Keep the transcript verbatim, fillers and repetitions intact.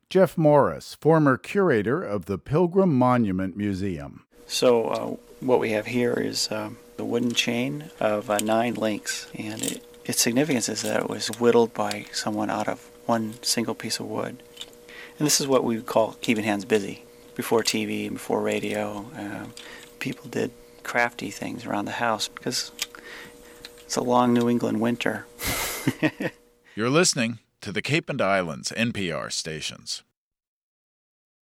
Jeff Morris, former curator of the Pilgrim Monument Museum. So uh, what we have here is um, the wooden chain of uh, nine links, and it, its significance is that it was whittled by someone out of one single piece of wood. And this is what we would call keeping hands busy. Before T V and before radio, uh, people did crafty things around the house because it's a long New England winter. You're listening to the Cape and Islands N P R stations.